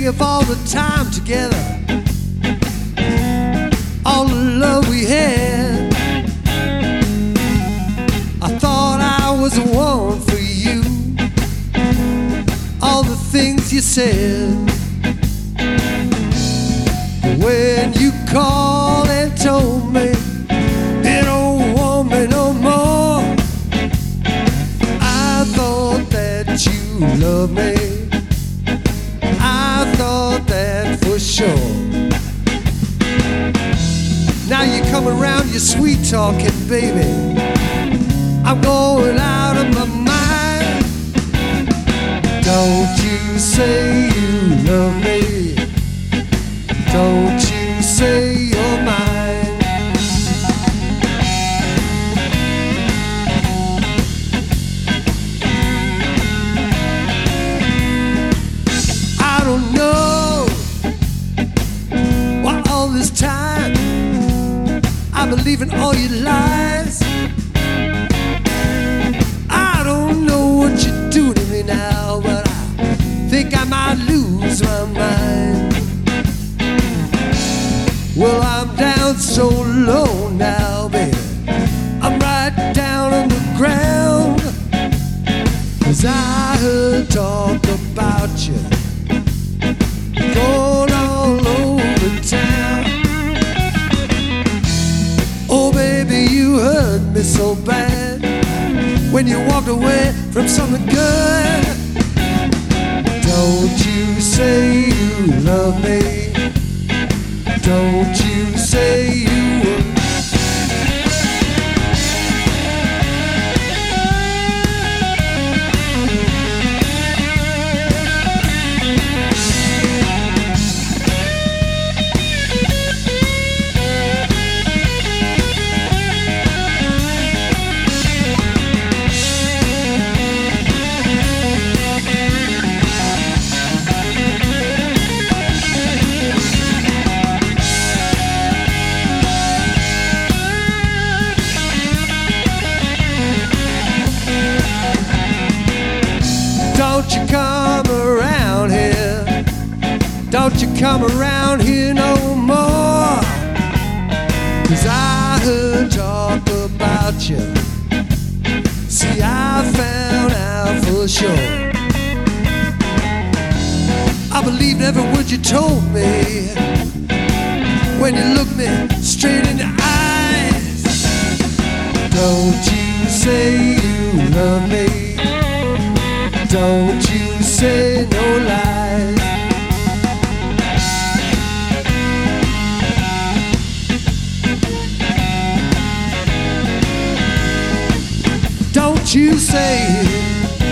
think of all the time together, all the love we had. I thought I was the one for you, all the things you said. But when you called and told me you don't want me no more, I thought that you loved me. I thought that for sure. Now you come around, you're sweet talking, baby. I'm going out of my mind. Don't you say you love me. Don't you say you're mine. I don't know why all this time I believe in all your lies. I don't know what you do to me now, but I think I might lose my mind. Well, I'm down so low now, baby, I'm right down on the ground. 'Cause I heard talk about you going all over town. Oh baby, you hurt me so bad when you walked away from something good. Don't you say you love me. Don't you say you would. Don't you come around here. Don't you come around here no more. 'Cause I heard talk about you. See, I found out for sure. I believed every word you told me when you looked me straight in the eyes. Don't you say you love me. Don't you say no lies. Don't you say it.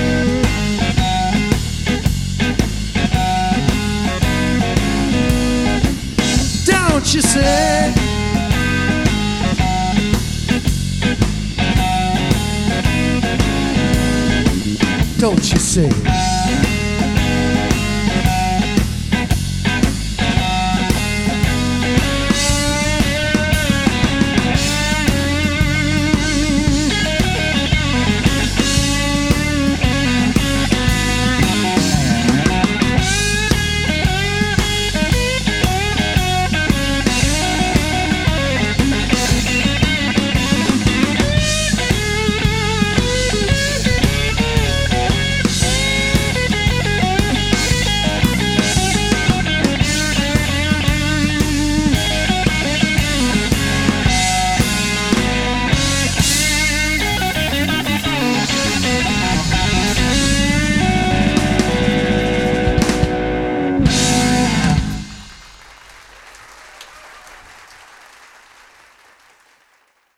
Don't you say. Don't you say it.